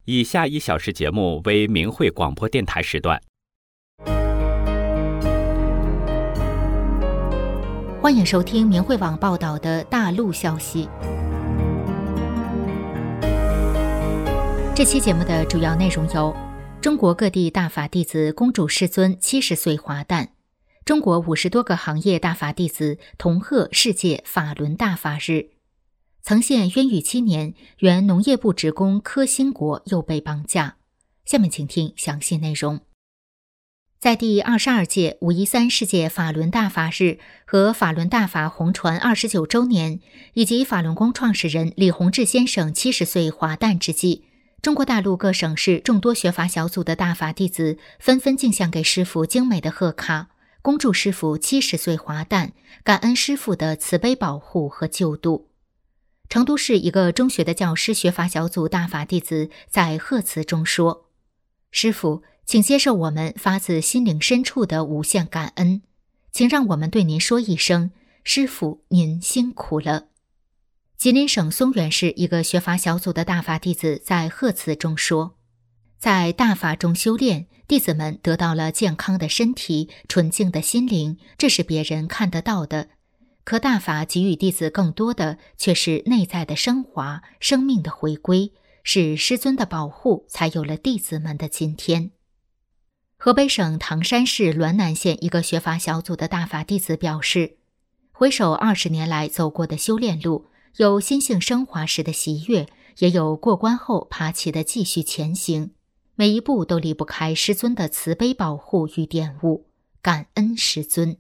以下1小时节目为明慧广播电台时段。 欢迎收听明慧网报道的大陆消息。这期节目的主要内容有：中国各地大法弟子恭祝师尊70岁华诞；中国50多个行业大法弟子同贺世界法轮大法日；曾陷冤狱7年，原农业部职工柯兴国又被绑架。下面请听详细内容。在第22届513世界法轮大法日和法轮大法红传29周年，以及法轮功创始人李洪志先生70岁华诞之际，中国大陆各省市众多学法小组的大法弟子纷纷敬献给师父精美的贺卡，恭祝师父70岁华诞，感恩师父的慈悲保护和救度。成都市一个中学的教师学法小组大法弟子在贺词中说：“师父，请接受我们发自心灵深处的无限感恩，请让我们对您说一声，师父您辛苦了。”吉林省松原市一个学法小组的大法弟子在贺词中说：“在大法中修炼，弟子们得到了健康的身体、纯净的心灵，这是别人看得到的。可大法给予弟子更多的却是内在的升华、生命的回归，是师尊的保护，才有了弟子们的今天。”河北省唐山市滦南县一个学法小组的大法弟子表示，回首20年来走过的修炼路，有心性升华时的喜悦，也有过关后爬起的继续前行，每一步都离不开师尊的慈悲保护与点悟，感恩师尊。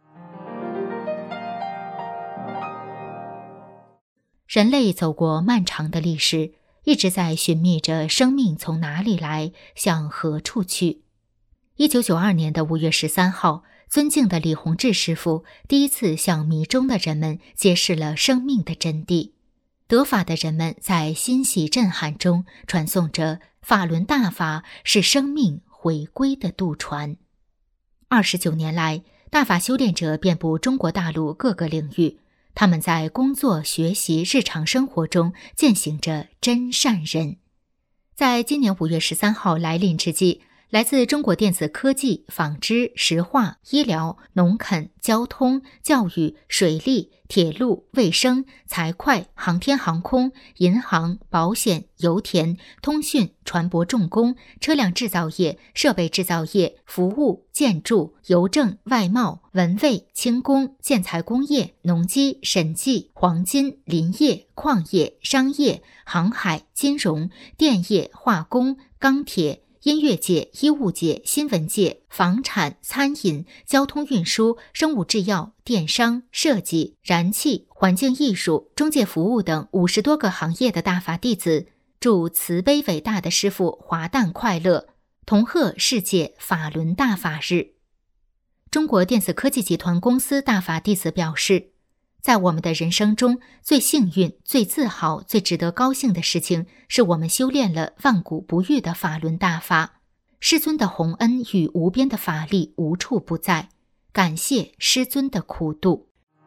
人类走过漫长的历史，一直在寻觅着生命从哪里来，向何处去。1992年的5月13号，尊敬的李洪志师父第一次向迷中的人们揭示了生命的真谛。得法的人们在欣喜震撼中传颂着法轮大法是生命回归的渡船。29年来，大法修炼者遍布中国大陆各个领域，他们在工作、学习、日常生活中践行着真善人。在今年5月13号来临之际，来自中国电子科技、纺织、石化、医疗、农垦、交通、教育、水利、铁路、卫生、财会、航天航空、银行、保险、油田、通讯、船舶重工、车辆制造业、设备制造业、服务、建筑、邮政、外贸、文卫、轻工、建材工业、农机、审计、黄金、林业、矿业、商业、航海、金融、电业、化工、钢铁、音乐界、医务界、新闻界、房产、餐饮、交通运输、生物制药、电商、设计、燃气、环境艺术、中介服务等50多个行业的大法弟子，祝慈悲伟大的师父华诞快乐，同贺世界法轮大法日。中国电子科技集团公司大法弟子表示，在我们的人生中，最幸运、最自豪、最值得高兴的事情，是我们修炼了万古不渝的法轮大法。师尊的洪恩与无边的法力无处不在，感谢师尊的苦度。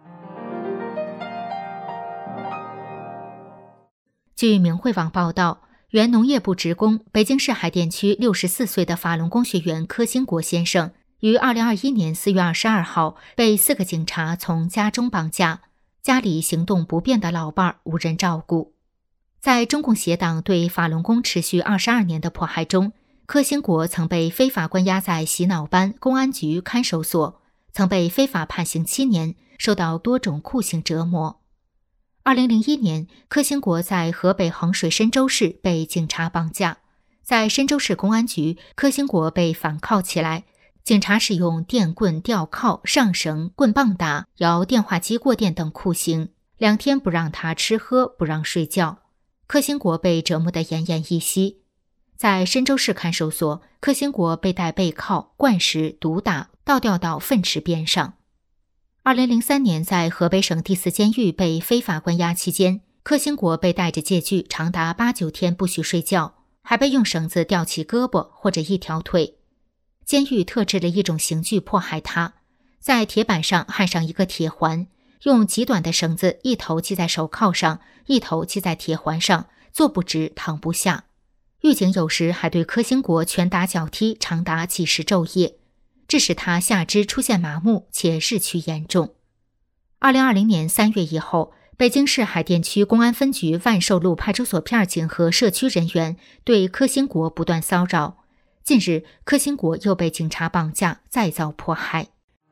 据明慧网报道，原农业部职工、北京市海淀区64岁的法轮功学员柯兴国先生，于2021年4月22号被4个警察从家中绑架，家里行动不便的老伴儿无人照顾。在中共邪党对法轮功持续22年的迫害中，柯兴国曾被非法关押在洗脑班、公安局看守所，曾被非法判刑7年，受到多种酷刑折磨。2001年，柯兴国在河北衡水申州市被警察绑架，在申州市公安局，柯兴国被反铐起来，警察使用电棍吊铐、上绳、棍棒打、摇电话机过电等酷刑，2天不让他吃喝，不让睡觉。柯兴国被折磨得奄奄一息。在申州市看守所，柯兴国被带背铐、灌食、毒打，倒吊到粪池边上。2003年，在河北省第4监狱被非法关押期间，柯兴国被带着戒具长达8、9天不许睡觉，还被用绳子吊起胳膊或者一条腿。监狱特制了一种刑具迫害他，在铁板上焊上一个铁环，用极短的绳子一头系在手铐上，一头系在铁环上，坐不直躺不下。 狱警有时还对柯兴国拳打脚踢长达几十昼夜，致使他下肢出现麻木且日趋严重。2020年3月以后，北京市海淀区公安分局万寿路派出所片警和社区人员对柯兴国不断骚扰。近日，柯兴国又被警察绑架，再遭迫害。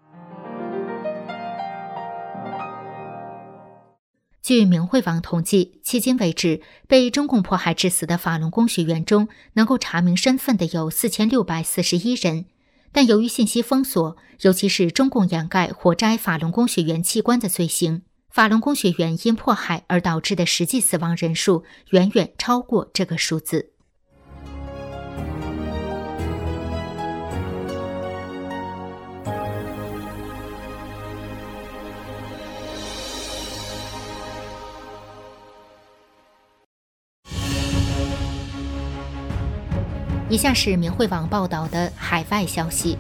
据明慧网统计，迄今为止，被中共迫害致死的法轮功学员中，能够查明身份的有4641人。但由于信息封锁，尤其是中共掩盖活摘法轮功学员器官的罪行，法轮功学员因迫害而导致的实际死亡人数远远超过这个数字。以下是明慧网报道的海外消息，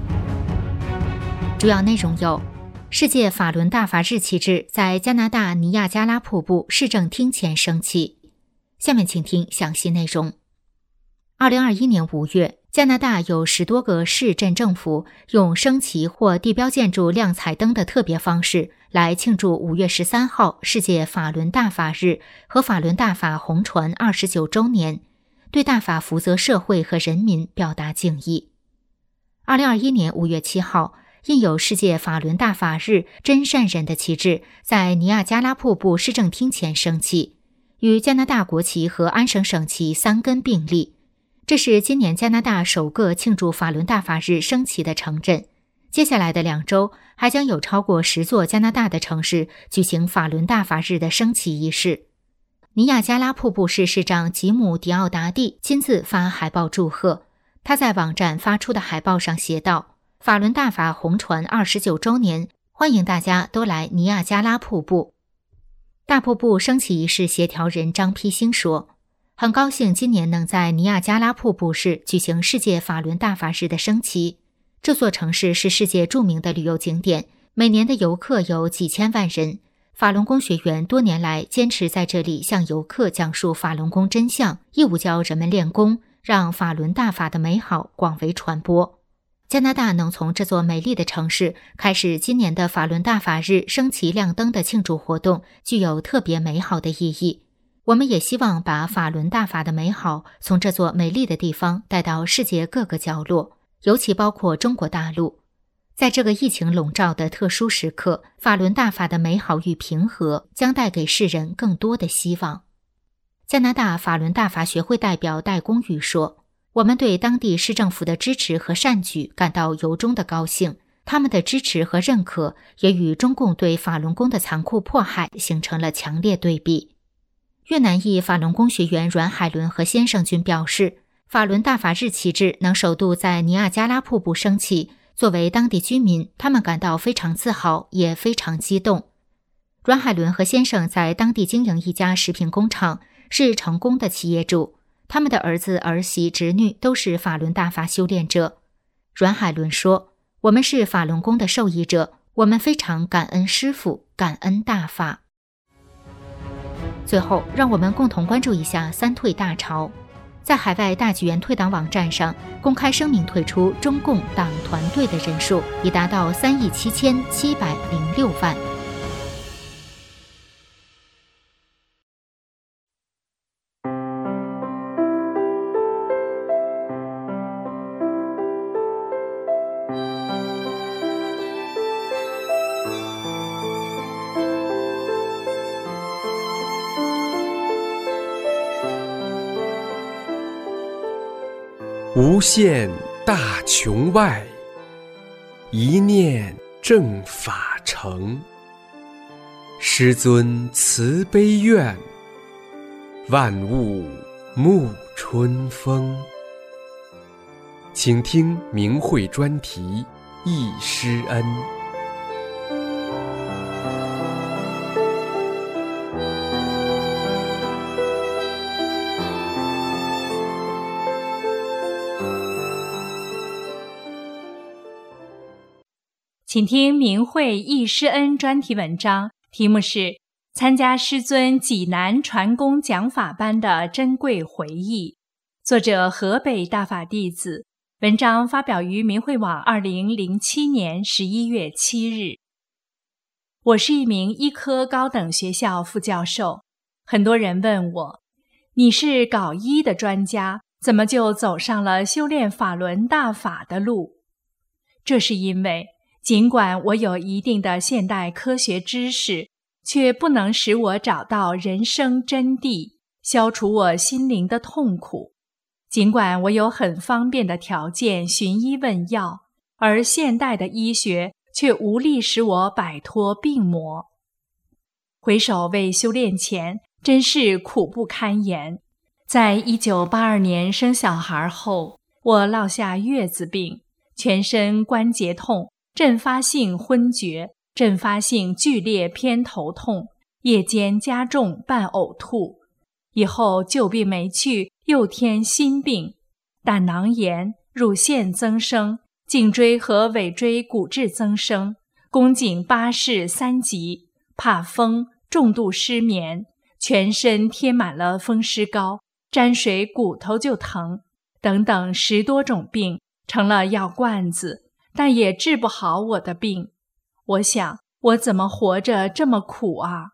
主要内容有：世界法轮大法日旗帜在加拿大尼亚加拉瀑布市政厅前升起。下面请听详细内容。2021年5月，加拿大有10多个市镇政府用升旗或地标建筑亮彩灯的特别方式来庆祝5月13号世界法轮大法日和法轮大法红传29周年，对大法福泽社会和人民表达敬意。2021年5月7号，印有世界法轮大法日真善人的旗帜在尼亚加拉瀑布市政厅前升起，与加拿大国旗和安省省旗3根并立。这是今年加拿大首个庆祝法轮大法日升旗的城镇。接下来的2周，还将有超过10座加拿大的城市举行法轮大法日的升旗仪式。尼亚加拉瀑布市市长吉姆·迪奥达蒂亲自发海报祝贺。他在网站发出的海报上写道：法轮大法红传29周年，欢迎大家都来尼亚加拉瀑布。大瀑布升旗仪式协调人张丕兴说，很高兴今年能在尼亚加拉瀑布市举行世界法轮大法日的升旗。这座城市是世界著名的旅游景点，每年的游客有几千万人。法轮功学员多年来坚持在这里向游客讲述法轮功真相，义务教人们练功，让法轮大法的美好广为传播。加拿大能从这座美丽的城市开始今年的法轮大法日升旗亮灯的庆祝活动，具有特别美好的意义。我们也希望把法轮大法的美好从这座美丽的地方带到世界各个角落，尤其包括中国大陆。在这个疫情笼罩的特殊时刻，法轮大法的美好与平和将带给世人更多的希望。加拿大法轮大法学会代表戴公宇说，我们对当地市政府的支持和善举感到由衷的高兴，他们的支持和认可也与中共对法轮功的残酷迫害形成了强烈对比。越南裔法轮功学员阮海伦和先生均表示，法轮大法日旗帜能首度在尼亚加拉瀑布升起，作为当地居民，他们感到非常自豪，也非常激动。阮海伦和先生在当地经营一家食品工厂，是成功的企业主，他们的儿子、儿媳、侄女都是法轮大法修炼者。阮海伦说，我们是法轮功的受益者，我们非常感恩师父，感恩大法。最后，让我们共同关注一下三退大潮。在海外大纪元退党网站上公开声明退出中共党团队的人数已达到37706万。 无限大穹外，一念正法成。师尊慈悲愿，万物沐春风。请听明慧专题忆师恩。 请听明慧忆师恩专题文章，题目是参加师尊济南传功讲法班的珍贵回忆， 作者河北大法弟子，文章发表于明慧网2007年11月7日。我是一名医科高等学校副教授，很多人问我，你是搞医的专家，怎么就走上了修炼法轮大法的路？这是因为，尽管我有一定的现代科学知识，却不能使我找到人生真谛，消除我心灵的痛苦。尽管我有很方便的条件寻医问药，而现代的医学却无力使我摆脱病魔。回首为修炼前，真是苦不堪言。在1982年生小孩后，我落下月子病，全身关节痛，阵发性昏厥，阵发性剧烈偏头痛，夜间加重伴呕吐。以后旧病没去，又添新病，胆囊炎、乳腺增生、颈椎和尾椎骨质增生，宫颈巴氏3级，怕风，重度失眠，全身贴满了风湿膏，沾水骨头就疼，等等10多种病，成了药罐子，但也治不好我的病。我想，我怎么活着这么苦啊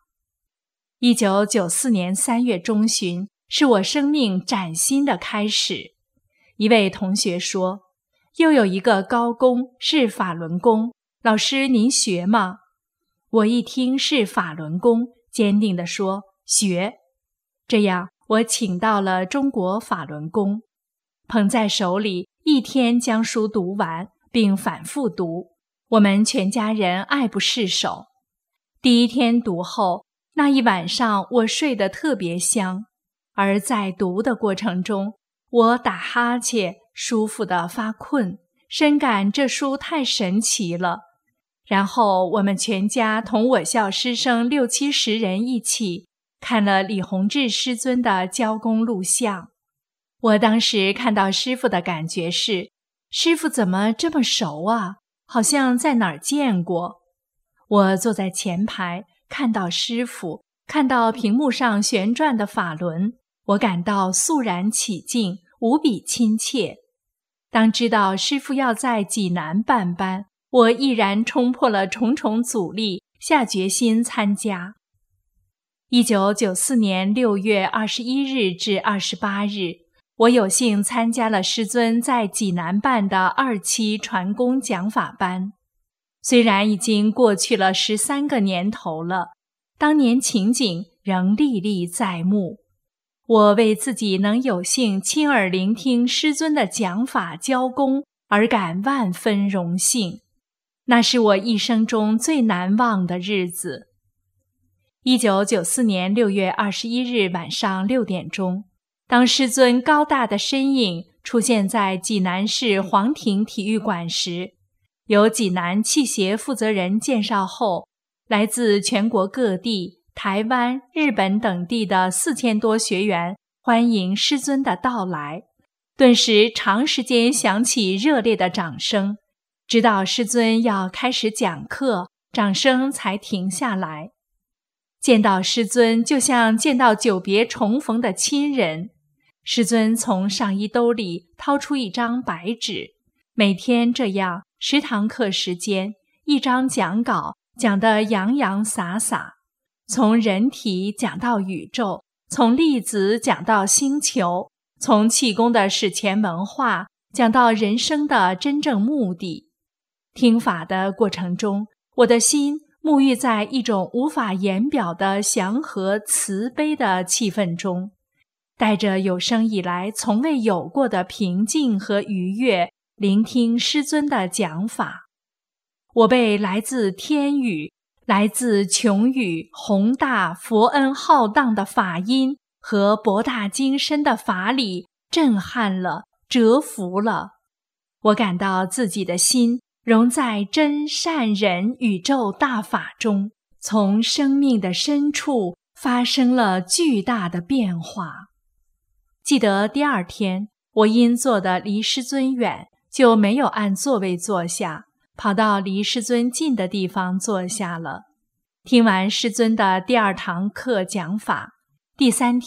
？1994年3月中旬，是我生命崭新的开始。一位同学说，又有一个高功是法轮功，老师您学吗？我一听是法轮功，坚定地说学。这样我请到了中国法轮功，捧在手里，一天将书读完，并反复读，我们全家人爱不释手。第一天读后，那一晚上我睡得特别香，而在读的过程中，我打哈欠，舒服地发困，深感这书太神奇了。然后我们全家同我校师生60、70人一起看了李洪志师尊的教功录像。我当时看到师父的感觉是，师父怎么这么熟啊？好像在哪儿见过。我坐在前排，看到师父，看到屏幕上旋转的法轮，我感到肃然起敬，无比亲切。当知道师父要在济南办班，我毅然冲破了重重阻力，下决心参加。1994年6月21日至28日，我有幸参加了师尊在济南办的2期传功讲法班。虽然已经过去了13个年头了，当年情景仍历历在目。我为自己能有幸亲耳聆听师尊的讲法教功而感万分荣幸，那是我一生中最难忘的日子。1994年6月21日晚上6点钟，当师尊高大的身影出现在济南市黄庭体育馆时，由济南器协负责人介绍后，来自全国各地、台湾、日本等地的4000多学员欢迎师尊的到来，顿时长时间响起热烈的掌声，直到师尊要开始讲课，掌声才停下来。见到师尊就像见到久别重逢的亲人。师尊从上衣兜里掏出一张白纸，每天这样10堂课时间，一张讲稿，讲得洋洋洒洒，从人体讲到宇宙，从粒子讲到星球，从气功的史前文化讲到人生的真正目的。听法的过程中，我的心沐浴在一种无法言表的祥和慈悲的气氛中，带着有生以来从未有过的平静和愉悦，聆听师尊的讲法。我被来自天宇、来自穹宇宏大佛恩浩荡的法音和博大精深的法理震撼了，折服了。我感到自己的心融在真善忍宇宙大法中，从生命的深处发生了巨大的变化。记得第2天，我因坐得离师尊远，就没有按座位坐下，跑到离师尊近的地方坐下了。听完师尊的第2堂课讲法，第3天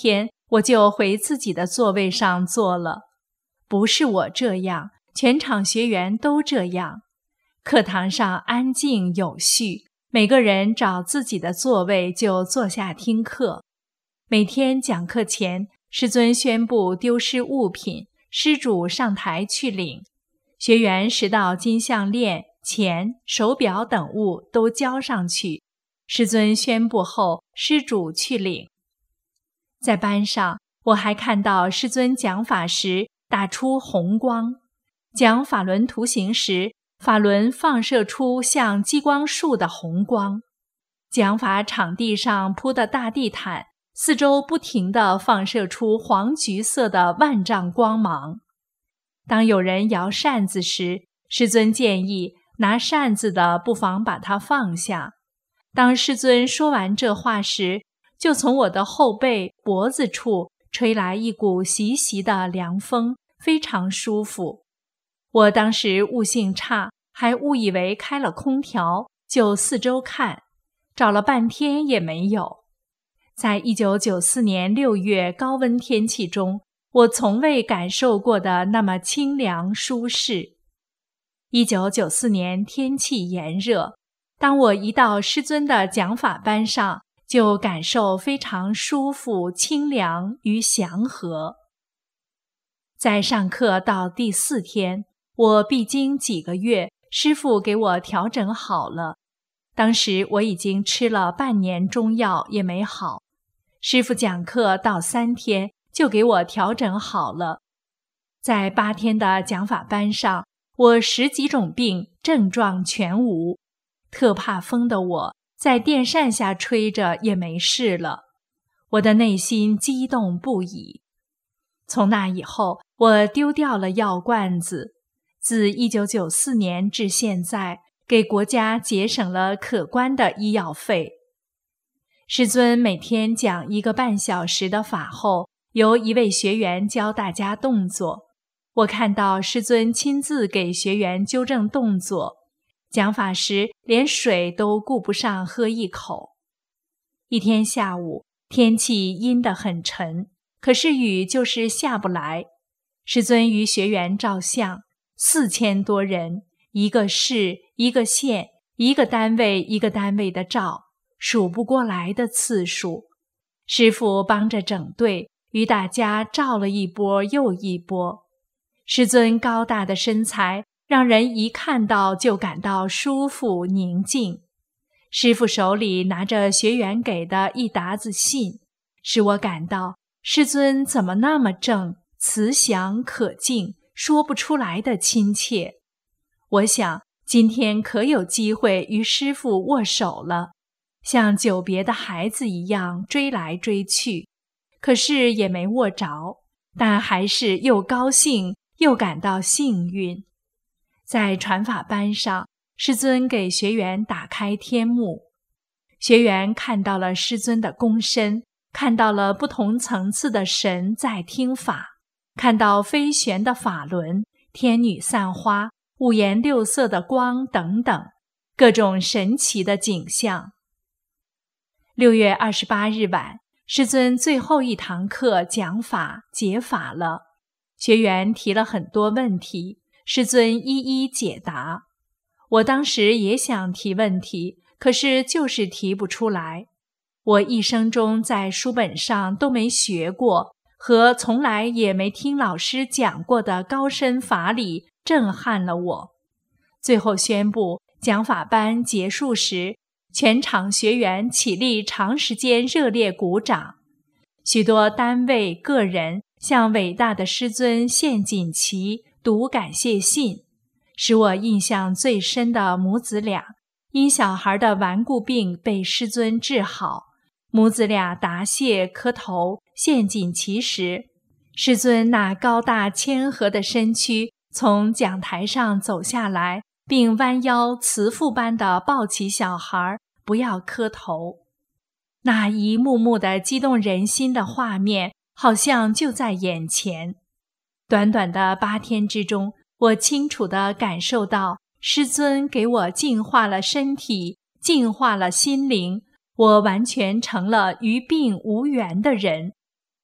我就回自己的座位上坐了。不是我这样，全场学员都这样。课堂上安静有序，每个人找自己的座位就坐下听课。每天讲课前，师尊宣布丢失物品，施主上台去领。学员拾到金项链、钱、手表等物都交上去，师尊宣布后，施主去领。在班上，我还看到师尊讲法时打出红光，讲法轮图形时，法轮放射出像激光束的红光。讲法场地上铺的大地毯，四周不停地放射出黄橘色的万丈光芒。当有人摇扇子时，师尊建议拿扇子的不妨把它放下。当师尊说完这话时，就从我的后背脖子处吹来一股习习的凉风，非常舒服。我当时悟性差，还误以为开了空调，就四周看，找了半天也没有。在1994年6月高温天气中，我从未感受过的那么清凉舒适。1994年天气炎热，当我一到师尊的讲法班上，就感受非常舒服、清凉与祥和。在上课到第4天，我必经几个月，师父给我调整好了。当时我已经吃了半年中药也没好，师父讲课到3天就给我调整好了。在8天的讲法班上，我10几种病症状全无，特怕风的我在电扇下吹着也没事了，我的内心激动不已。从那以后，我丢掉了药罐子，自1994年至现在，给国家节省了可观的医药费。师尊每天讲1个半小时的法后，由一位学员教大家动作。我看到师尊亲自给学员纠正动作，讲法时连水都顾不上喝一口。一天下午，天气阴得很沉，可是雨就是下不来。师尊与学员照相，4000多人，一个市、一个县、一个单位一个单位的照，数不过来的次数。师父帮着整队，与大家照了一波又一波。师尊高大的身材让人一看到就感到舒服宁静。师父手里拿着学员给的一沓子信，使我感到师尊怎么那么正，慈祥可敬，说不出来的亲切。我想今天可有机会与师父握手了，像久别的孩子一样追来追去，可是也没握着，但还是又高兴又感到幸运。在传法班上，师尊给学员打开天幕，学员看到了师尊的功身，看到了不同层次的神在听法，看到飞旋的法轮、天女散花、五颜六色的光等等，各种神奇的景象。6月28日晚，师尊最后一堂课讲法解法了，学员提了很多问题，师尊一一解答。我当时也想提问题，可是就是提不出来。我一生中在书本上都没学过，和从来也没听老师讲过的高深法理震撼了我。最后宣布讲法班结束时，全场学员起立长时间热烈鼓掌，许多单位个人向伟大的师尊献锦旗、读感谢信。使我印象最深的母子俩，因小孩的顽固病被师尊治好，母子俩答谢磕头献锦旗时，师尊那高大谦和的身躯从讲台上走下来，并弯腰慈父般地抱起小孩，不要磕头。那一幕幕的激动人心的画面好像就在眼前。短短的8天之中，我清楚地感受到师尊给我净化了身体，净化了心灵，我完全成了与病无缘的人。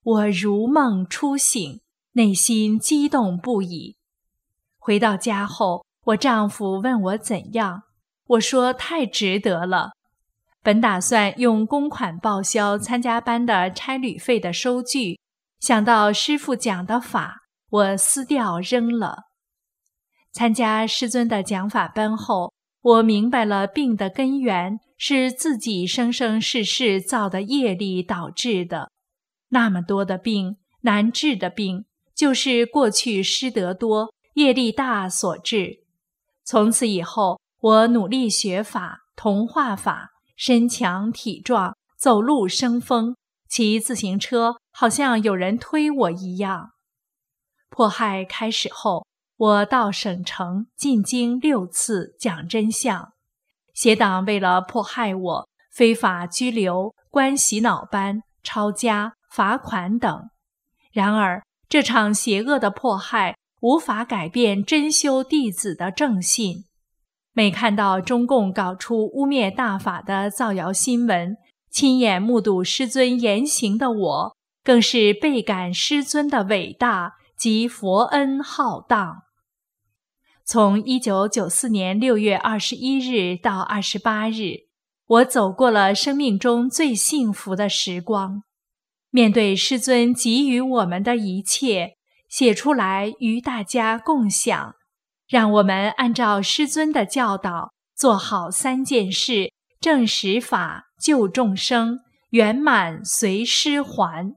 我如梦初醒，内心激动不已。回到家后，我丈夫问我怎样，我说太值得了。本打算用公款报销参加班的差旅费的收据，想到师父讲的法，我撕掉扔了。参加师尊的讲法班后，我明白了病的根源是自己生生世世造的业力导致的。那么多的病，难治的病，就是过去失德多，业力大所致。从此以后，我努力学法、同化法，身强体壮，走路生风，骑自行车好像有人推我一样。迫害开始后，我到省城进京6次讲真相。邪党为了迫害我，非法拘留、关洗脑班、抄家、罚款等。然而，这场邪恶的迫害无法改变真修弟子的正信。每看到中共搞出污蔑大法的造谣新闻，亲眼目睹师尊言行的我，更是倍感师尊的伟大及佛恩浩荡。从1994年6月21日到28日，我走过了生命中最幸福的时光。面对师尊给予我们的一切，写出来与大家共享，让我们按照师尊的教导，做好3件事：正实法、救众生、圆满随师还。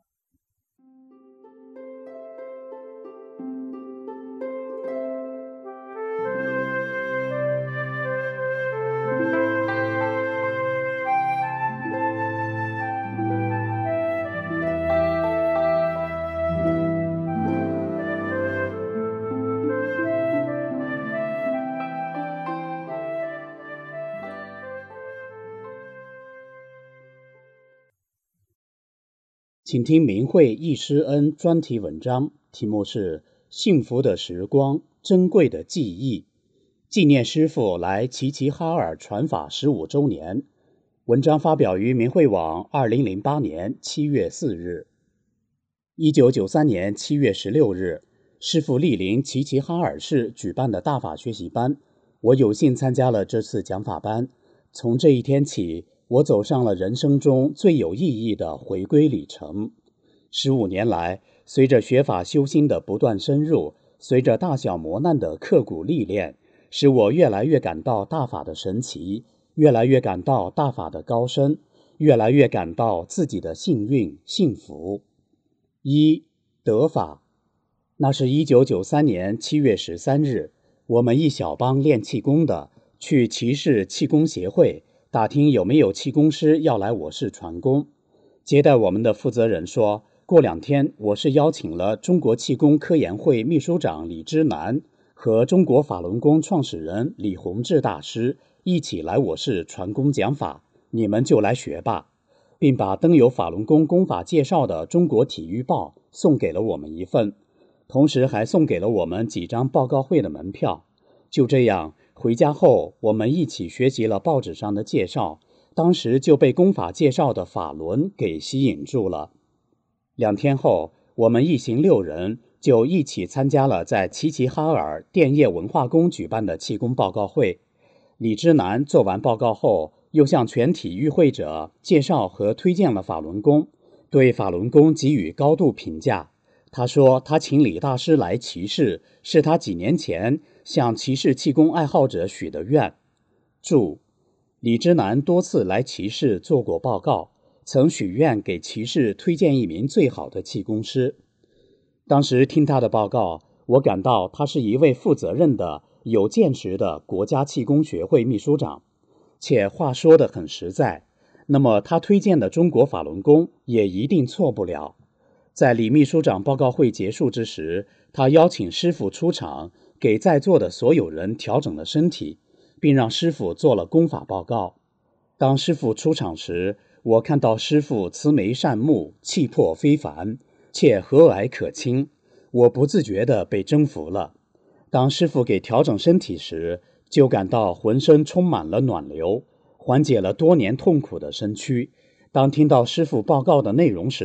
请听明慧忆师恩专题文章，题目是《幸福的时光，珍贵的记忆》，纪念师父来齐齐哈尔传法15周年。文章发表于明慧网2008年7月4日。1993年7月16日，师父莅临齐齐哈尔市举办的大法学习班，我有幸参加了这次讲法班。从这一天起，我走上了人生中最有意义的回归里程。15年来，随着学法修心的不断深入，随着大小磨难的刻苦历练，使我越来越感到大法的神奇，越来越感到大法的高深，越来越感到自己的幸运幸福。得法。那是1993年7月13日，我们一小帮练气功的去齐市气功协会打听有没有气功师要来我市传功。接待我们的负责人说，过2天我是邀请了中国气功科研会秘书长李之南和中国法轮功创始人李洪志大师一起来我市传功讲法，你们就来学吧，并把登有法轮功功法介绍的中国体育报送给了我们一份，同时还送给了我们几张报告会的门票。就这样，回家后我们一起学习了报纸上的介绍，当时就被功法介绍的法轮给吸引住了。2天后，我们一行6人就一起参加了在齐齐哈尔电业文化宫举办的气功报告会。李之南做完报告后，又向全体与会者介绍和推荐了法轮功，对法轮功给予高度评价。他说他请李大师来齐市，是他几年前向齐市气功爱好者许的愿。注：李之南多次来齐市做过报告，曾许愿给齐市推荐一名最好的气功师。当时听他的报告，我感到他是一位负责任的、有见识的国家气功学会秘书长，且话说得很实在，那么他推荐的中国法轮功也一定错不了。在李秘书长报告会结束之时，他邀请师父出场，给在座的所有人调整了身体，并让师父做了功法报告。当师父出场时，我看到师父慈眉善目，气魄非凡，且和蔼可亲，我不自觉地被征服了。当师父给调整身体时，就感到浑身充满了暖流，缓解了多年痛苦的身躯。当听到师父报告的内容时，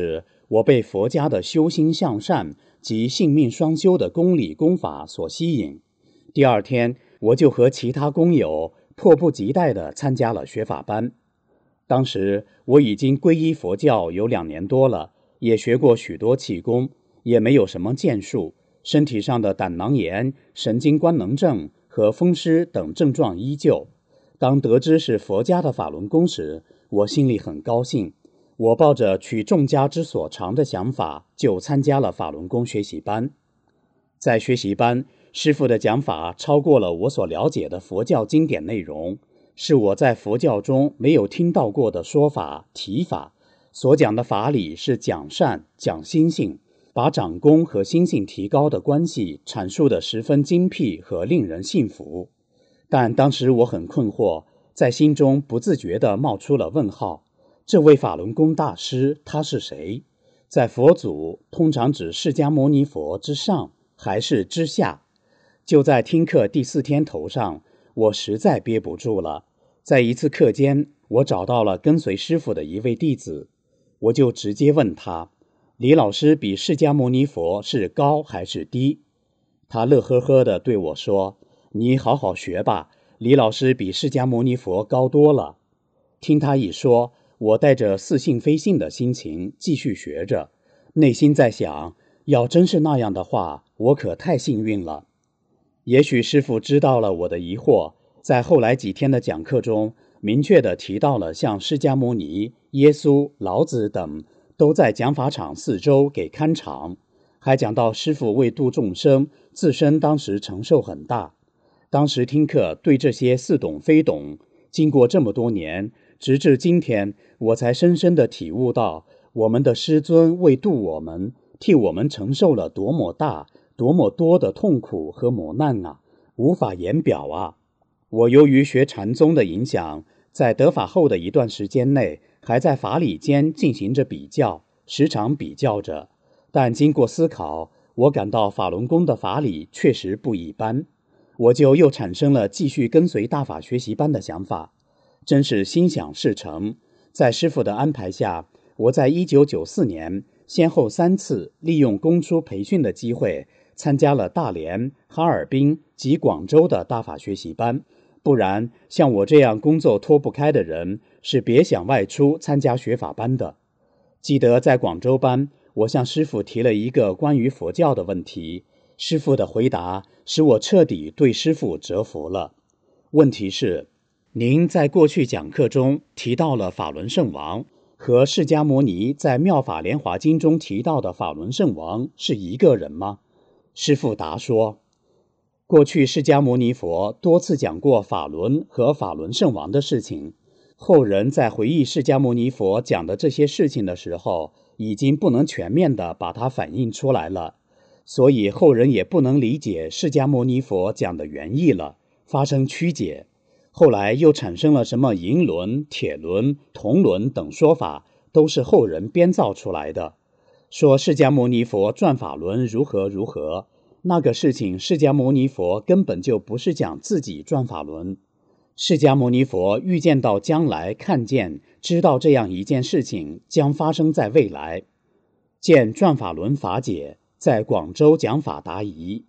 我被佛家的修心向善及性命双修的公理公法所吸引。第二天，我就和其他工友迫不及待地参加了学法班。当时我已经皈依佛教有2年多了，也学过许多气功，也没有什么建树，身体上的胆囊炎、神经官能症和风湿等症状依旧。当得知是佛家的法轮功时，我心里很高兴。我抱着取众家之所长的想法，就参加了法轮功学习班。在学习班，师父的讲法超过了我所了解的佛教经典内容，是我在佛教中没有听到过的说法提法。所讲的法理是讲善讲心性，把长功和心性提高的关系阐述得十分精辟和令人信服。但当时我很困惑，在心中不自觉地冒出了问号：这位法轮功大师他是谁？在佛祖通常指释迦牟尼佛之上还是之下？就在听课第4天头上，我实在憋不住了。在一次课间，我找到了跟随师父的一位弟子，我就直接问他：李老师比释迦牟尼佛是高还是低？他乐呵呵地对我说：你好好学吧，李老师比释迦牟尼佛高多了。听他一说，我带着似信非信的心情继续学着，内心在想，要真是那样的话，我可太幸运了。也许师父知道了我的疑惑，在后来几天的讲课中，明确地提到了像释迦牟尼、耶稣、老子等都在讲法场4周给看场，还讲到师父为度众生，自身当时承受很大。当时听课对这些似懂非懂，经过这么多年，直至今天，我才深深地体悟到，我们的师尊为度我们，替我们承受了多么大、多么多的痛苦和磨难啊，无法言表啊。我由于学禅宗的影响，在得法后的一段时间内，还在法理间进行着比较，时常比较着。但经过思考，我感到法轮功的法理确实不一般，我就又产生了继续跟随大法学习班的想法。真是心想事成，在师父的安排下，我在1994年先后3次利用公出培训的机会，参加了大连、哈尔滨及广州的大法学习班。不然，像我这样工作脱不开的人，是别想外出参加学法班的。记得在广州班，我向师父提了一个关于佛教的问题，师父的回答使我彻底对师父折服了。问题是，您在过去讲课中提到了法轮圣王，和释迦牟尼在《妙法莲华经》中提到的法轮圣王是一个人吗？师父答说，过去释迦牟尼佛多次讲过法轮和法轮圣王的事情，后人在回忆释迦牟尼佛讲的这些事情的时候，已经不能全面地把它反映出来了，所以后人也不能理解释迦牟尼佛讲的原意了，发生曲解。后来又产生了什么银轮、铁轮、铜轮等说法，都是后人编造出来的。说释迦牟尼佛转法轮如何如何，那个事情释迦牟尼佛根本就不是讲自己转法轮。释迦牟尼佛预见到将来，看见知道这样一件事情将发生在未来。见转法轮法解，在广州讲法答疑。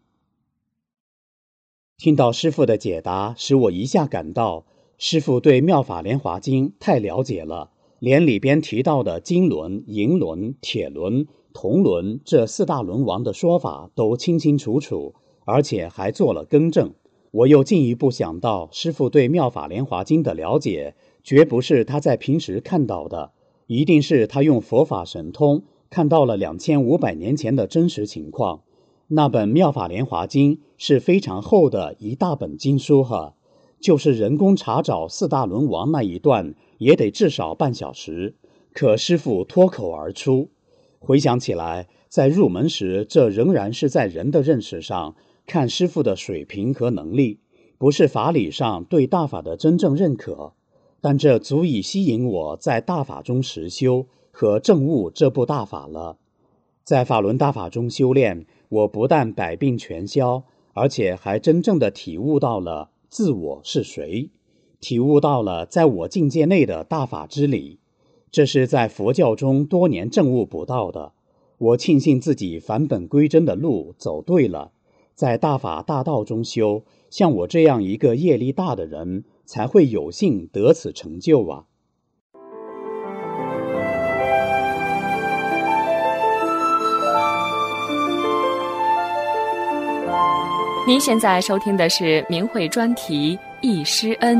听到师父的解答，使我一下感到师父对《妙法莲华经》太了解了，连里边提到的金轮、银轮、铁轮、铜轮这4大轮王的说法都清清楚楚，而且还做了更正。我又进一步想到，师父对《妙法莲华经》的了解，绝不是他在平时看到的，一定是他用佛法神通看到了2500年前的真实情况。那本《妙法莲华经》是非常厚的一大本经书哈，就是人工查找4大轮王那一段，也得至少半小时。可师父脱口而出，回想起来，在入门时，这仍然是在人的认识上看师父的水平和能力，不是法理上对大法的真正认可。但这足以吸引我在大法中实修和证悟这部大法了。在法轮大法中修炼，我不但百病全消，而且还真正的体悟到了自我是谁，体悟到了在我境界内的大法之理。 这是在佛教中多年证悟不到的。我庆幸自己返本归真的路走对了，在大法大道中修，像我这样一个业力大的人，才会有幸得此成就啊。 您现在收听的是明慧专题《忆师恩》。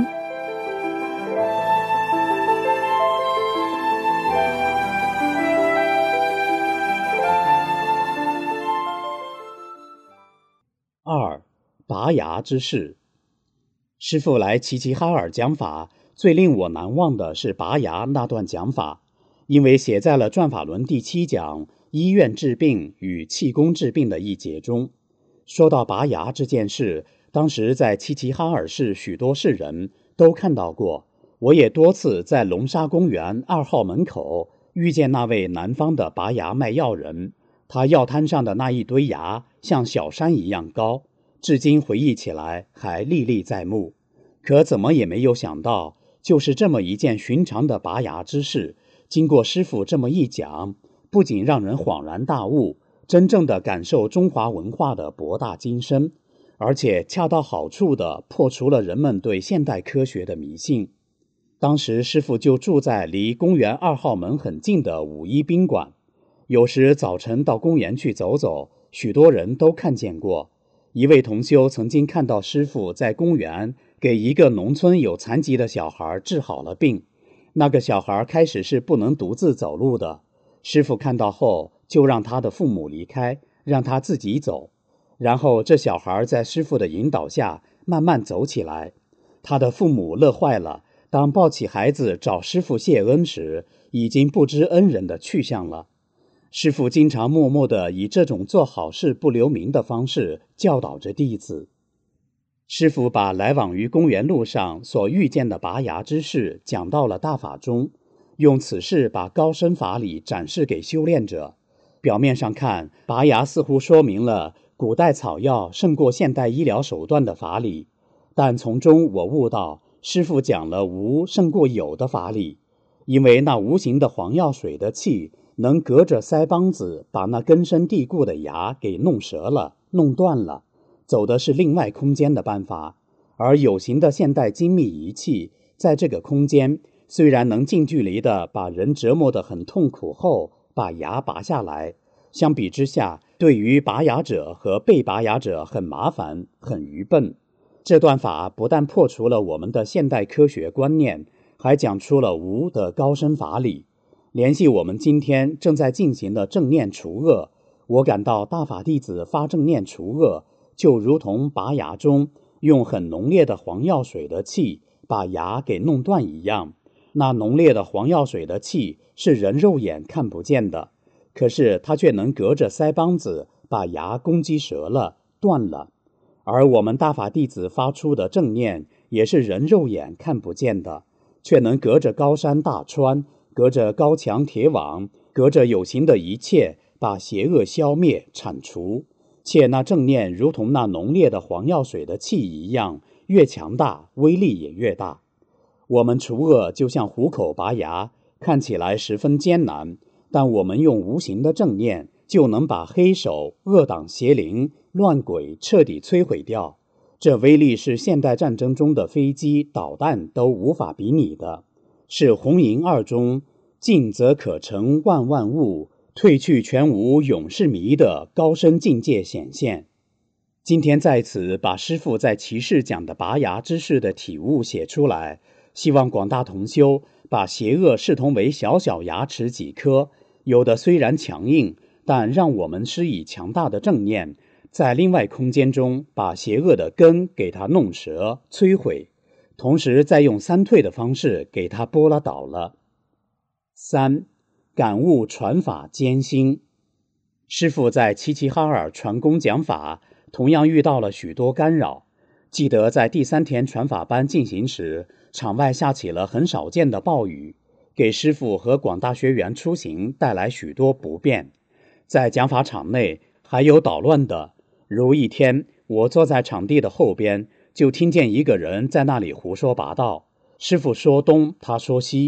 二、拔牙之事。师父来齐齐哈尔讲法，最令我难忘的是拔牙那段讲法，因为写在了转法轮第7讲医院治病与气功治病的一节中。说到拔牙这件事，当时在齐齐哈尔市许多市人都看到过，我也多次在龙沙公园2号门口遇见那位南方的拔牙卖药人，他药摊上的那一堆牙像小山一样高，至今回忆起来还历历在目。可怎么也没有想到，就是这么一件寻常的拔牙之事，经过师父这么一讲，不仅让人恍然大悟，真正的感受中华文化的博大精深，而且恰到好处地破除了人们对现代科学的迷信。当时师父就住在离公园2号门很近的五一宾馆，有时早晨到公园去走走，许多人都看见过。一位同修曾经看到师父在公园给一个农村有残疾的小孩治好了病，那个小孩开始是不能独自走路的，师父看到后就让他的父母离开，让他自己走。然后这小孩在师父的引导下慢慢走起来，他的父母乐坏了，当抱起孩子找师父谢恩时，已经不知恩人的去向了。师父经常默默地以这种做好事不留名的方式教导着弟子。师父把来往于公园路上所遇见的拔牙之事讲到了大法中，用此事把高深法理展示给修炼者。表面上看，拔牙似乎说明了古代草药胜过现代医疗手段的法理，但从中我悟到，师父讲了无胜过有的法理，因为那无形的黄药水的气能隔着腮帮子把那根深蒂固的牙给弄折了、弄断了，走的是另外空间的办法。而有形的现代精密仪器在这个空间虽然能近距离的把人折磨得很痛苦后把牙拔下来，相比之下，对于拔牙者和被拔牙者很麻烦、很愚笨。这段法不但破除了我们的现代科学观念，还讲出了无的高深法理。联系我们今天正在进行的正念除恶，我感到大法弟子发正念除恶，就如同拔牙中用很浓烈的黄药水的气把牙给弄断一样。那浓烈的黄药水的气是人肉眼看不见的，可是它却能隔着腮帮子把牙攻击折了、断了。而我们大法弟子发出的正念也是人肉眼看不见的，却能隔着高山大川，隔着高墙铁网，隔着有形的一切，把邪恶消灭铲除。且那正念如同那浓烈的黄药水的气一样，越强大，威力也越大。我们除恶就像虎口拔牙，看起来十分艰难，但我们用无形的正念，就能把黑手、恶党、邪灵、乱鬼彻底摧毁掉。这威力是现代战争中的飞机、导弹都无法比拟的，是红银二中进则可成万万物，退去全无永世迷的高深境界显现。今天在此把师父在其事讲的拔牙之事的体悟写出来，希望广大同修把邪恶视同为小小牙齿几颗，有的虽然强硬，但让我们施以强大的正念，在另外空间中把邪恶的根给它弄折、摧毁，同时再用三退的方式给它拨了倒了。3. 感悟传法艰辛。师父在齐齐哈尔传功讲法，同样遇到了许多干扰。记得在第3天传法班进行时，场外下起了很少见的暴雨，给师父和广大学员出行带来许多不便。在讲法场内还有捣乱的，如一天我坐在场地的后边，就听见一个人在那里胡说八道，师父说东，他说西，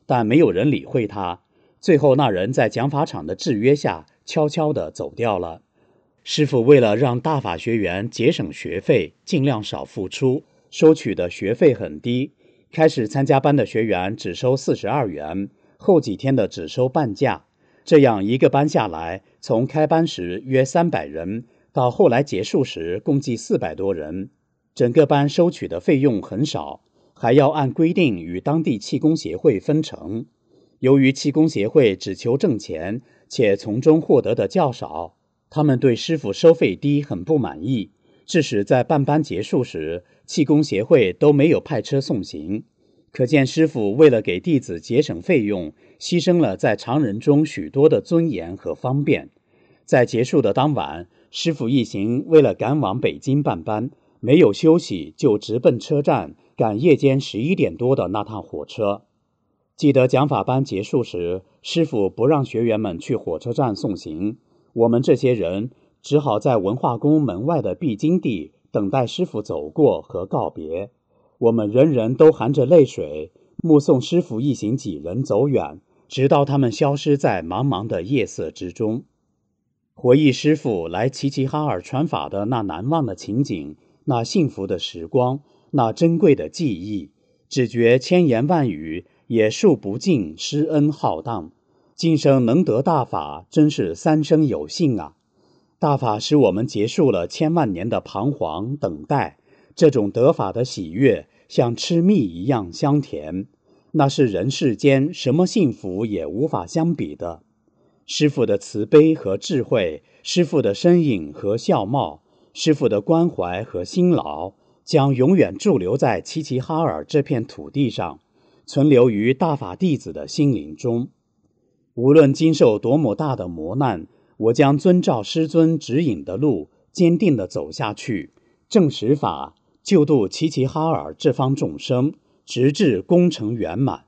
但没有人理会他。最后那人在讲法场的制约下悄悄地走掉了。师父为了让大法学员节省学费，尽量少付出，收取的学费很低。开始参加班的学员只收42元，后几天的只收半价。这样一个班下来，从开班时约300人，到后来结束时共计400多人。整个班收取的费用很少，还要按规定与当地气功协会分成。由于气功协会只求挣钱，且从中获得的较少，他们对师父收费低很不满意，致使在办班结束时，气功协会都没有派车送行。可见师父为了给弟子节省费用，牺牲了在常人中许多的尊严和方便。在结束的当晚，师父一行为了赶往北京办班，没有休息就直奔车站，赶夜间11点多的那趟火车。记得讲法班结束时，师父不让学员们去火车站送行，我们这些人只好在文化宫门外的必经地等待师父走过和告别。我们人人都含着泪水，目送师父一行几人走远，直到他们消失在茫茫的夜色之中。回忆师父来齐齐哈尔传法的那难忘的情景，那幸福的时光，那珍贵的记忆，只觉千言万语也数不尽师恩浩荡。今生能得大法，真是三生有幸啊！大法使我们结束了千万年的彷徨等待，这种得法的喜悦像吃蜜一样香甜，那是人世间什么幸福也无法相比的。师父的慈悲和智慧，师父的身影和相貌，师父的关怀和辛劳，将永远驻留在齐齐哈尔这片土地上，存留于大法弟子的心灵中。无论经受多么大的磨难，我将遵照师尊指引的路，坚定地走下去，正实法，救度齐齐哈尔这方众生，直至功成圆满。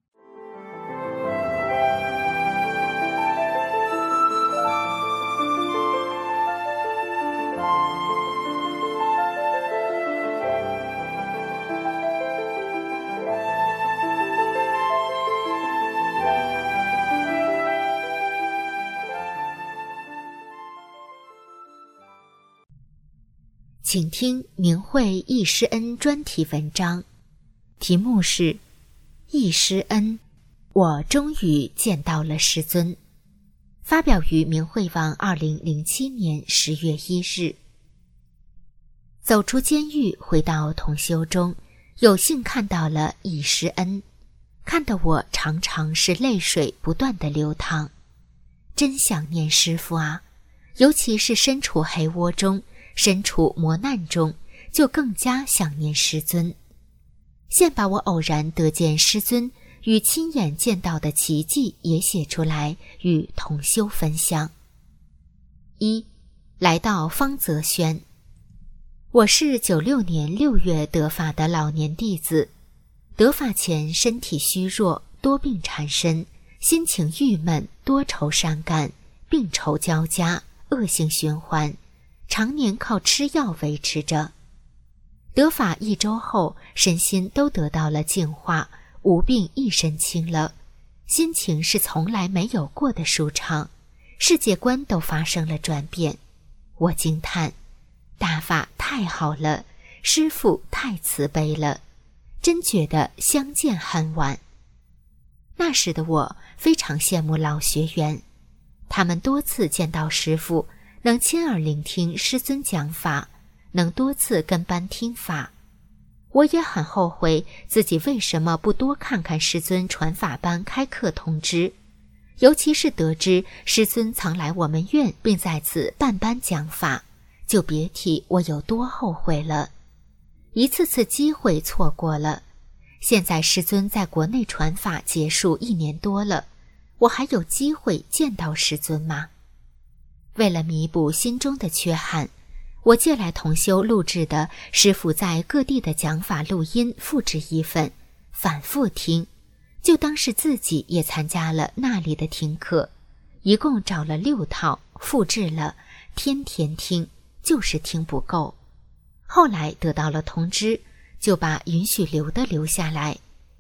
请听明慧忆师恩专题文章，题目是忆师恩，我终于见到了师尊，发表于明慧网2007年10月1日。走出监狱回到同修中，有幸看到了忆师恩，看得我常常是泪水不断的流淌。真想念师父啊，尤其是身处黑窝中，身处磨难中，就更加想念师尊。现把我偶然得见师尊与亲眼见到的奇迹也写出来，与同修分享。1. 来到方泽轩。我是96年6月得法的老年弟子，得法前身体虚弱，多病缠身，心情郁闷，多愁善感，病愁交加，恶性循环，常年靠吃药维持着。得法1周后，身心都得到了净化，无病一身轻了，心情是从来没有过的舒畅，世界观都发生了转变。我惊叹，大法太好了，师父太慈悲了，真觉得相见恨晚。那时的我非常羡慕老学员，他们多次见到师父，能亲耳聆听师尊讲法，能多次跟班听法。我也很后悔自己为什么不多看看师尊传法班开课通知，尤其是得知师尊曾来我们院并在此办班讲法，就别提我有多后悔了。一次次机会错过了，现在师尊在国内传法结束1年多了，我还有机会见到师尊吗？为了弥补心中的缺憾，我借来同修录制的师父在各地的讲法录音复制1份，反复听，就当是自己也参加了那里的听课，一共找了6套，复制了，天天听，就是听不够。后来得到了通知，就把允许留的留下来，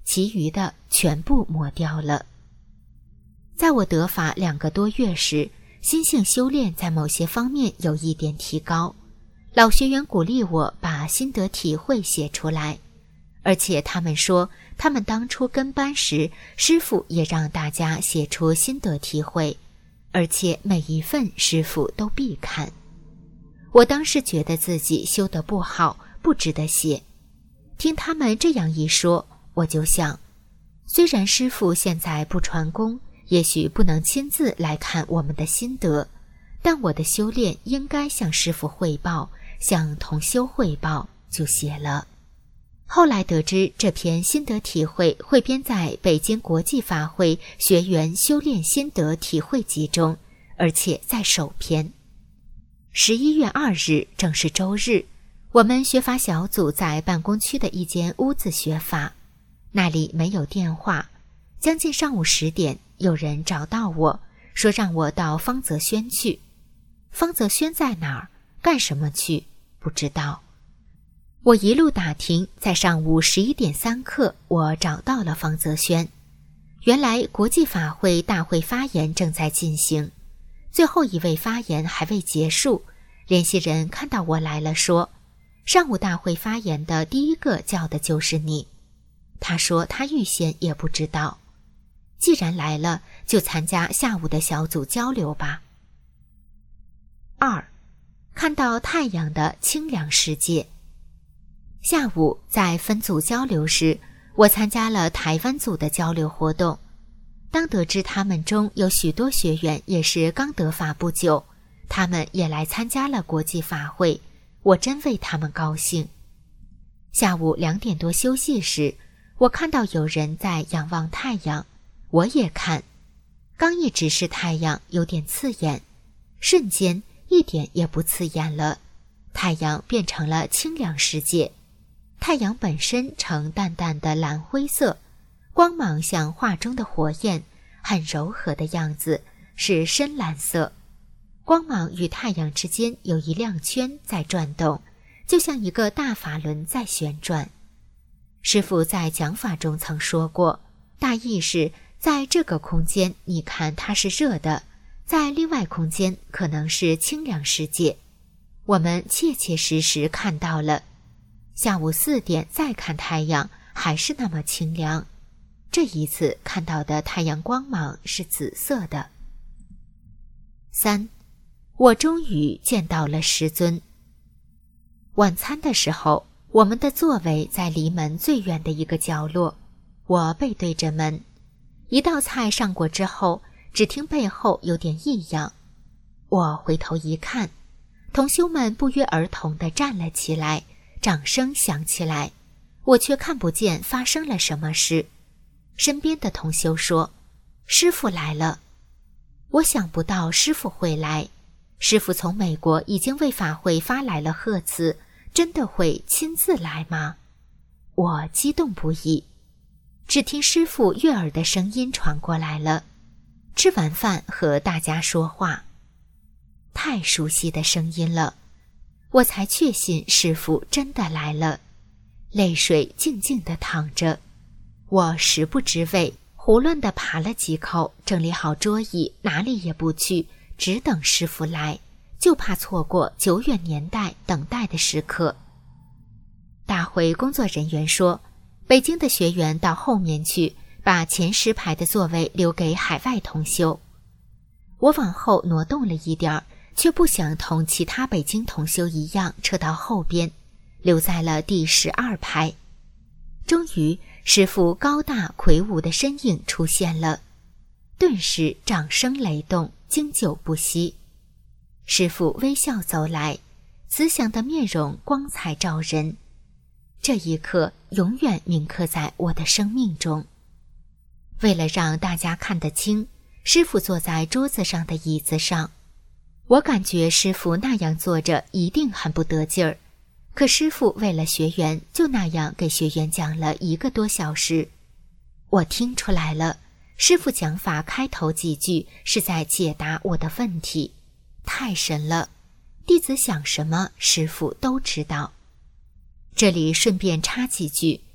其余的全部抹掉了。在我得法2个多月时，心性修炼在某些方面有一点提高。老学员鼓励我把心得体会写出来，而且他们说他们当初跟班时，师父也让大家写出心得体会，而且每一份师父都必看。我当时觉得自己修得不好，不值得写。听他们这样一说，我就想，虽然师父现在不传功，也许不能亲自来看我们的心得，但我的修炼应该向师父汇报，向同修汇报，就写了。后来得知这篇心得体会汇编在北京国际法会学员修炼心得体会集中，而且在首篇。11月2日正是周日，我们学法小组在办公区的一间屋子学法，那里没有电话。将近上午10点，有人找到我，说让我到方泽轩去。方泽轩在哪儿？干什么去？不知道。我一路打听，在上午11点3刻，我找到了方泽轩。原来国际法会大会发言正在进行，最后一位发言还未结束。联系人看到我来了，说上午大会发言的第一个叫的就是你。他说他预先也不知道，既然来了，就参加下午的小组交流吧。2. 看到太阳的清凉世界。下午在分组交流时，我参加了台湾组的交流活动。当得知他们中有许多学员也是刚得法不久，他们也来参加了国际法会，我真为他们高兴。下午2点多休息时，我看到有人在仰望太阳，我也看。刚一直视太阳有点刺眼，瞬间一点也不刺眼了，太阳变成了清凉世界。太阳本身呈淡淡的蓝灰色，光芒像画中的火焰，很柔和的样子，是深蓝色。光芒与太阳之间有一亮圈在转动，就像一个大法轮在旋转。师父在讲法中曾说过，大意是在这个空间你看它是热的，在另外空间可能是清凉世界。我们切切实实看到了。下午4点再看太阳，还是那么清凉。这一次看到的太阳光芒是紫色的。3. 我终于见到了师尊。晚餐的时候，我们的座位在离门最远的一个角落，我背对着门。一道菜上过之后，只听背后有点异样。我回头一看，同修们不约而同地站了起来，掌声响起来，我却看不见发生了什么事。身边的同修说，师父来了。我想不到师父会来，师父从美国已经为法会发来了贺词，真的会亲自来吗？我激动不已。只听师父悦耳的声音传过来了，吃完饭和大家说话。太熟悉的声音了，我才确信师父真的来了。泪水静静地淌着，我食不知味，胡乱地扒了几口，整理好桌椅，哪里也不去，只等师父来，就怕错过久远年代等待的时刻。大会工作人员说，北京的学员到后面去，把前10排的座位留给海外同修。我往后挪动了一点儿，却不想同其他北京同修一样撤到后边，留在了第12排。终于，师父高大魁梧的身影出现了，顿时掌声雷动，经久不息。师父微笑走来，慈祥的面容光彩照人。这一刻永远铭刻在我的生命中。为了让大家看得清，师父坐在桌子上的椅子上。我感觉师父那样坐着一定很不得劲儿，可师父为了学员，就那样给学员讲了1个多小时。我听出来了，师父讲法开头几句是在解答我的问题，太神了，弟子想什么，师父都知道。这里顺便插几句，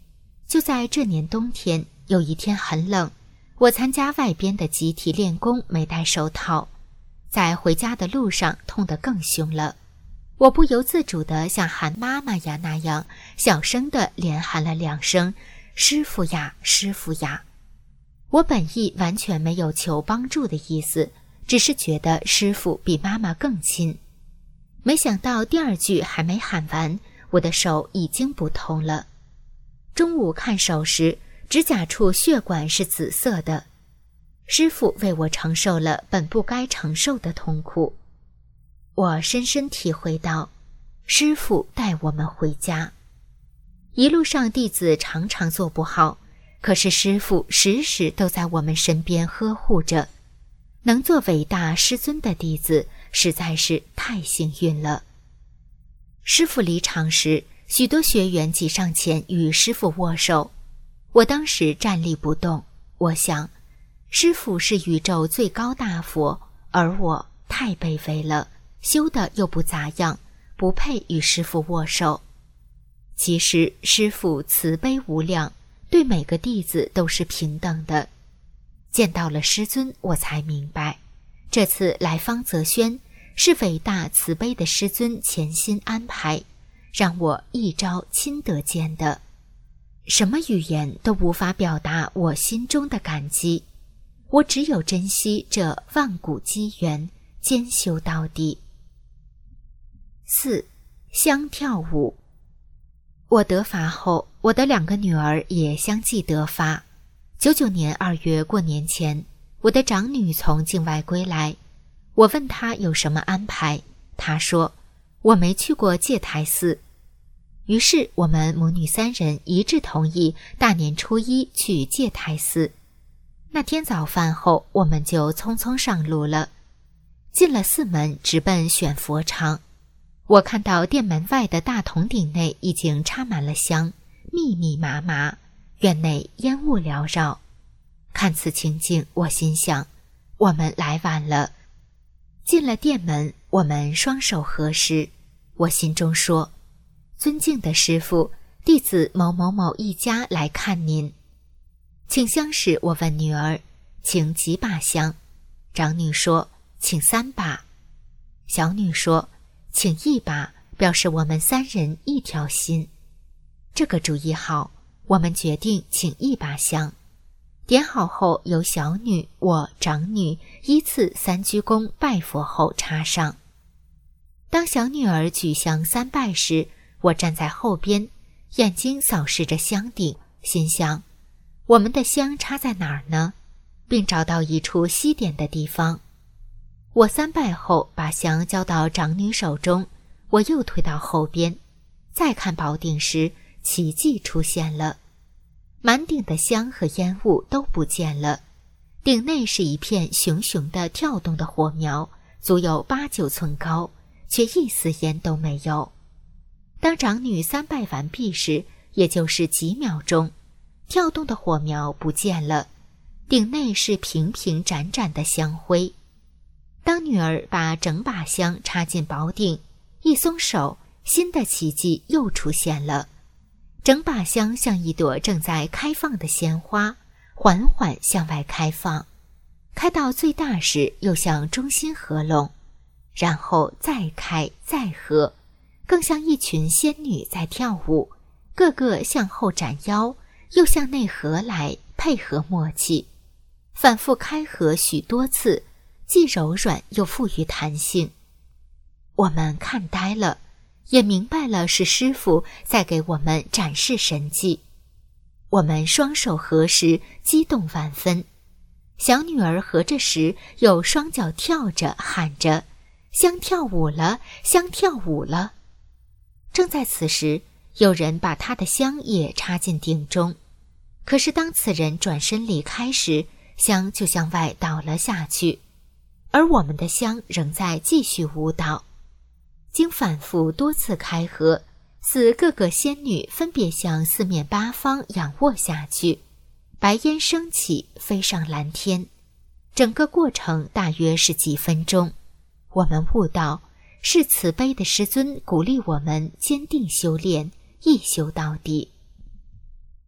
就在这年冬天，有一天很冷，我参加外边的集体练功，没戴手套，在回家的路上痛得更凶了。我不由自主地像喊妈妈呀那样，小声地连喊了2声，师傅呀，师傅呀。我本意完全没有求帮助的意思，只是觉得师傅比妈妈更亲。没想到第2句还没喊完，我的手已经不痛了。中午看手时，指甲处血管是紫色的。师傅为我承受了本不该承受的痛苦。我深深体会到，师傅带我们回家。一路上弟子常常做不好，可是师傅时时都在我们身边呵护着。能做伟大师尊的弟子，实在是太幸运了。师傅离场时，许多学员挤上前与师傅握手。我当时站立不动，我想，师傅是宇宙最高大佛，而我太卑微了，修的又不咋样，不配与师父握手。其实师父慈悲无量，对每个弟子都是平等的。见到了师尊，我才明白，这次来方泽轩是伟大慈悲的师尊潜心安排，让我一朝亲得见的。什么语言都无法表达我心中的感激，我只有珍惜这万古机缘，兼修到底。4. 相跳舞。我得法后，我的2个女儿也相继得法。99年2月过年前，我的长女从境外归来，我问她有什么安排，她说我没去过戒台寺。于是我们母女3人一致同意大年初1去戒台寺。那天早饭后，我们就匆匆上路了。进了寺门，直奔选佛场。我看到殿门外的大铜鼎内已经插满了香，密密麻麻，院内烟雾缭绕。看此情景，我心想，我们来晚了。进了殿门，我们双手合十，我心中说，尊敬的师父，弟子某某某一家来看您。请香时，我问女儿，请几把香？长女说，请3把。小女说，请1把，表示我们3人一条心。这个主意好，我们决定请1把香。点好后，由小女、我、长女依次3鞠躬拜佛后插上。当小女儿举香3拜时，我站在后边，眼睛扫视着香鼎，心想，我们的香插在哪儿呢？并找到一处吸点的地方。我3拜后，把香交到长女手中，我又退到后边，再看宝鼎时，奇迹出现了。满鼎的香和烟雾都不见了，鼎内是一片熊熊的跳动的火苗，足有8、9寸高，却一丝烟都没有。当长女3拜完毕时，也就是几秒钟，跳动的火苗不见了，鼎内是平平展展的香灰。当女儿把整把香插进宝鼎，一松手，新的奇迹又出现了。整把香像一朵正在开放的鲜花，缓缓向外开放，开到最大时又向中心合拢，然后再开再合，更像一群仙女在跳舞，个个向后展腰，又向内合来，配合默契，反复开合许多次，既柔软又富于弹性。我们看呆了，也明白了是师父在给我们展示神迹。我们双手合十，激动万分。小女儿合着时，又双脚跳着喊着，香跳舞了，香跳舞了。正在此时，有人把她的香也插进鼎中，可是当此人转身离开时，香就向外倒了下去，而我们的香仍在继续舞蹈。经反复多次开合，似各个仙女分别向4面8方仰卧下去，白烟升起，飞上蓝天。整个过程大约是几分钟。我们悟到，是慈悲的师尊鼓励我们坚定修炼，一修到底。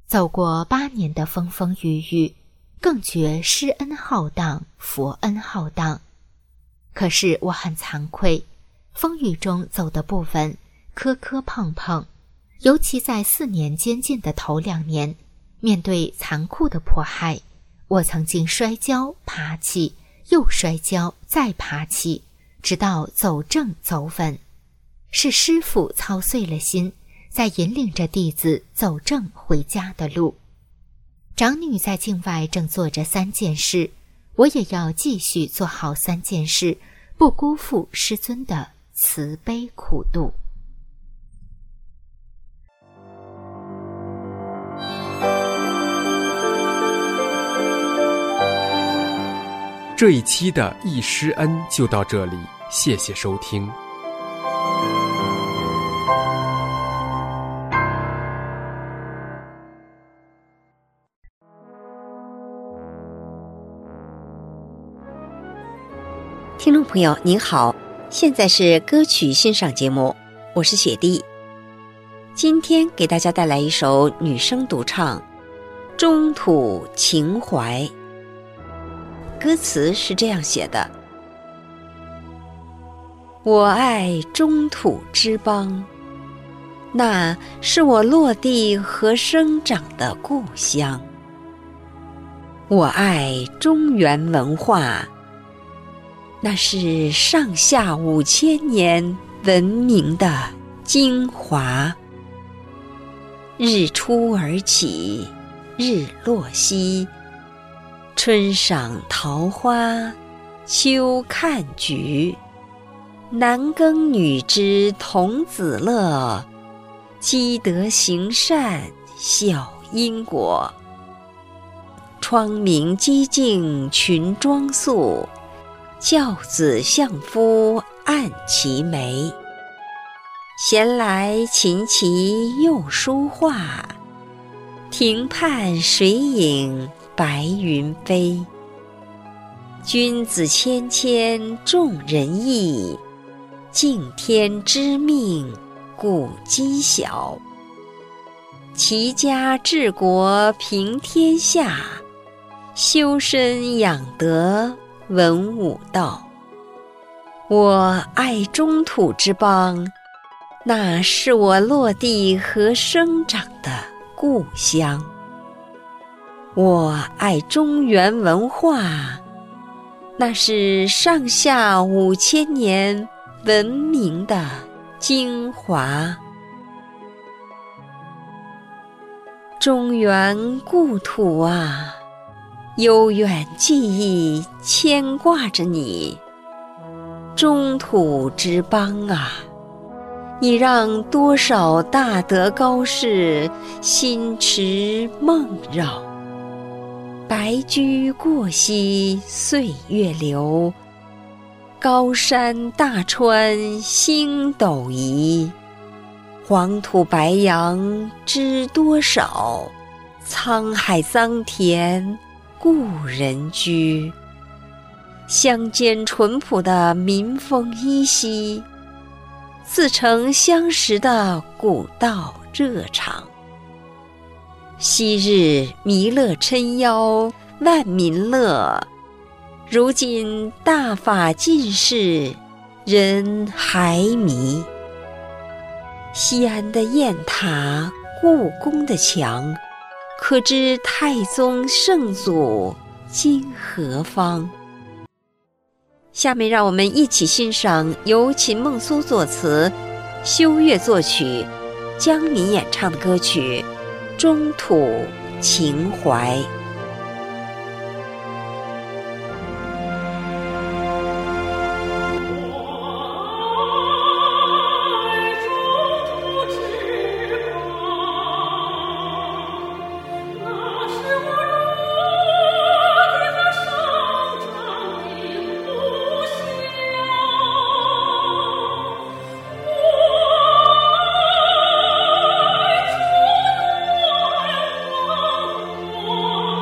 走过8年的风风雨雨，更觉施恩浩荡，佛恩浩荡。可是我很惭愧，风雨中走得不稳，磕磕碰碰，尤其在4年监禁的头2年，面对残酷的迫害，我曾经摔跤爬起，又摔跤再爬起，直到走正走稳。是师父操碎了心，在引领着弟子走正回家的路。长女在境外正做着3件事，我也要继续做好3件事，不辜负师尊的慈悲苦度。 这一期的忆师恩就到这里，谢谢收听。 听众朋友您好，现在是歌曲欣赏节目，我是雪莉。今天给大家带来一首女声独唱《中土情怀》。歌词是这样写的：我爱中土之邦，那是我落地和生长的故乡。我爱中原文化，那是上下5000年文明的精华。日出而起，日落西，春赏桃花，秋看菊。男耕女织童子乐，积德行善效因果。窗明几净群妆素，教子相夫按其眉。闲来琴棋又书画，庭畔水影白云飞。君子谦谦重仁义，敬天知命古今晓。齐家治国平天下，修身养德文武道。我爱中土之邦，那是我落地和生长的故乡。我爱中原文化，那是上下5000年文明的精华。中原故土啊，悠远记忆牵挂着你。中土之邦啊，你让多少大德高士心驰梦绕。白驹过隙岁月流，高山大川星斗移。黄土白杨知多少，沧海桑田故人居。乡间淳朴的民风依稀，似曾相识的古道热肠。昔日弥勒撑腰万民乐，如今大法尽逝人还迷。西安的雁塔，故宫的墙，可知太宗圣祖今何方？下面让我们一起欣赏由秦梦苏作词，修月作曲，江民演唱的歌曲《中土情怀》。 我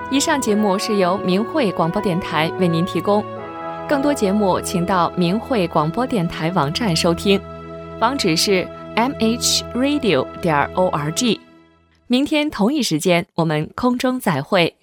以上节目是由明慧广播电台为您提供，更多节目请到明慧广播电台网站收听，网址是 mhradio.org。明天同一时间我们空中再会。